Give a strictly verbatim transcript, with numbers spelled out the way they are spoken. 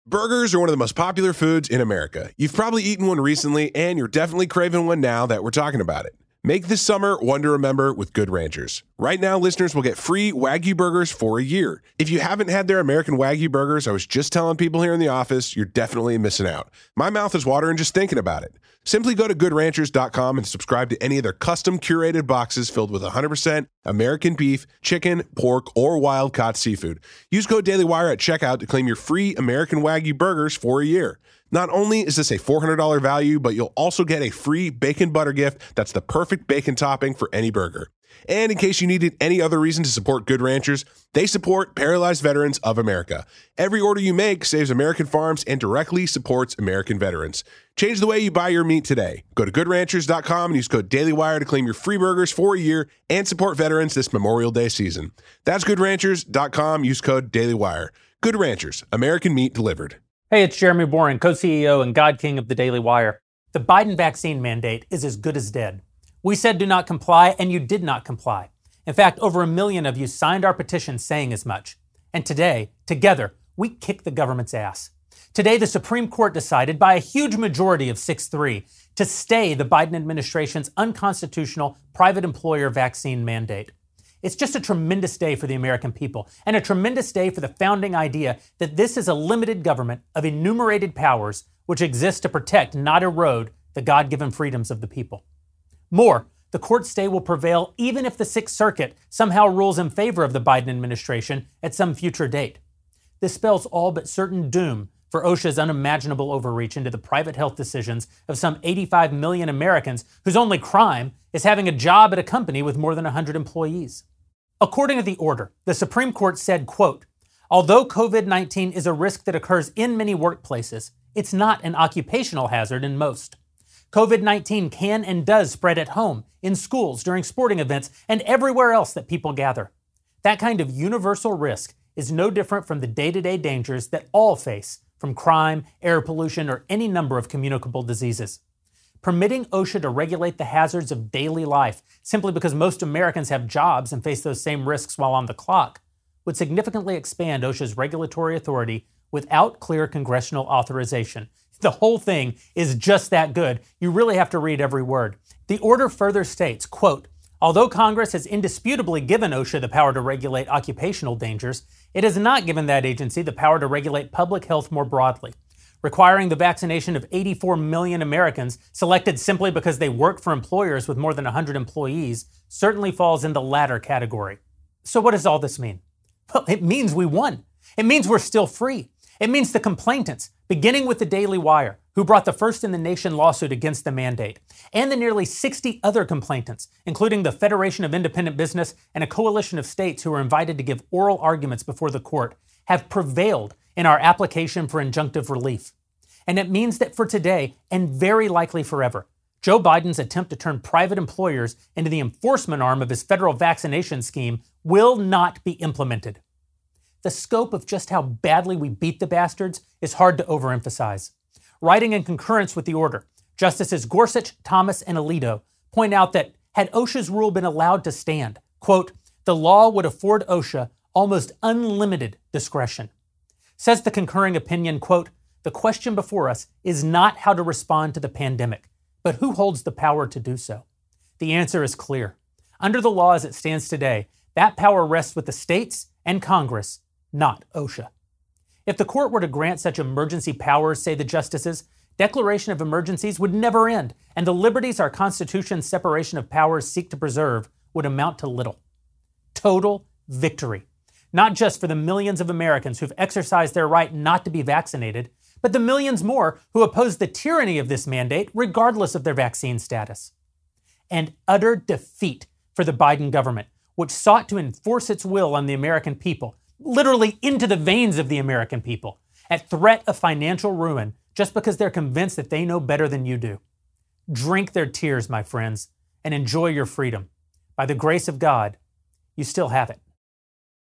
Burgers are one of the most popular foods in America. You've probably eaten one recently, and you're definitely craving one now that we're talking about it. Make this summer one to remember with Good Ranchers. Right now, listeners will get free Wagyu burgers for a year. If you haven't had their American Wagyu burgers, I was just telling people here in the office, you're definitely missing out. My mouth is watering just thinking about it. Simply go to good ranchers dot com and subscribe to any of their custom curated boxes filled with one hundred percent American beef, chicken, pork, or wild-caught seafood. Use code DailyWire at checkout to claim your free American Wagyu burgers for a year. Not only is this a four hundred dollars value, but you'll also get a free bacon butter gift that's the perfect bacon topping for any burger. And in case you needed any other reason to support Good Ranchers, they support Paralyzed Veterans of America. Every order you make saves American farms and directly supports American veterans. Change the way you buy your meat today. Go to good ranchers dot com and use code DailyWire to claim your free burgers for a year and support veterans this Memorial Day season. That's good ranchers dot com. Use code DailyWire. Good Ranchers, American meat delivered. Hey, it's Jeremy Boring, co-C E O and God King of the Daily Wire. The Biden vaccine mandate is as good as dead. We said do not comply, and you did not comply. In fact, over a million of you signed our petition saying as much. And today, together, we kick the government's ass. Today, the Supreme Court decided by a huge majority of six three to stay the Biden administration's unconstitutional private employer vaccine mandate. It's just a tremendous day for the American people, and a tremendous day for the founding idea that this is a limited government of enumerated powers which exist to protect, not erode, the God-given freedoms of the people. More, the court stay will prevail even if the Sixth Circuit somehow rules in favor of the Biden administration at some future date. This spells all but certain doom for OSHA's unimaginable overreach into the private health decisions of some eighty-five million Americans whose only crime is having a job at a company with more than one hundred employees. According to the order, the Supreme Court said, quote, although covid nineteen is a risk that occurs in many workplaces, it's not an occupational hazard in most. covid nineteen can and does spread at home, in schools, during sporting events, and everywhere else that people gather. That kind of universal risk is no different from the day-to-day dangers that all face from crime, air pollution, or any number of communicable diseases. Permitting OSHA to regulate the hazards of daily life simply because most Americans have jobs and face those same risks while on the clock would significantly expand OSHA's regulatory authority without clear congressional authorization. The whole thing is just that good. You really have to read every word. The order further states, quote, although Congress has indisputably given OSHA the power to regulate occupational dangers, it has not given that agency the power to regulate public health more broadly. Requiring the vaccination of eighty-four million Americans selected simply because they work for employers with more than one hundred employees certainly falls in the latter category. So what does all this mean? Well, it means we won. It means we're still free. It means the complainants, beginning with the Daily Wire, who brought the first in the nation lawsuit against the mandate, and the nearly sixty other complainants, including the Federation of Independent Business and a coalition of states who were invited to give oral arguments before the court, have prevailed in our application for injunctive relief. And it means that for today, and very likely forever, Joe Biden's attempt to turn private employers into the enforcement arm of his federal vaccination scheme will not be implemented. The scope of just how badly we beat the bastards is hard to overemphasize. Writing in concurrence with the order, Justices Gorsuch, Thomas, and Alito point out that had OSHA's rule been allowed to stand, quote, the law would afford OSHA almost unlimited discretion. Says the concurring opinion, quote, the question before us is not how to respond to the pandemic, but who holds the power to do so? The answer is clear. Under the law as it stands today, that power rests with the states and Congress, not OSHA. If the court were to grant such emergency powers, say the justices, declaration of emergencies would never end, and the liberties our Constitution's separation of powers seek to preserve would amount to little. Total victory. Not just for the millions of Americans who've exercised their right not to be vaccinated, but the millions more who oppose the tyranny of this mandate regardless of their vaccine status. And utter defeat for the Biden government, which sought to enforce its will on the American people, literally into the veins of the American people, at threat of financial ruin just because they're convinced that they know better than you do. Drink their tears, my friends, and enjoy your freedom. By the grace of God, you still have it.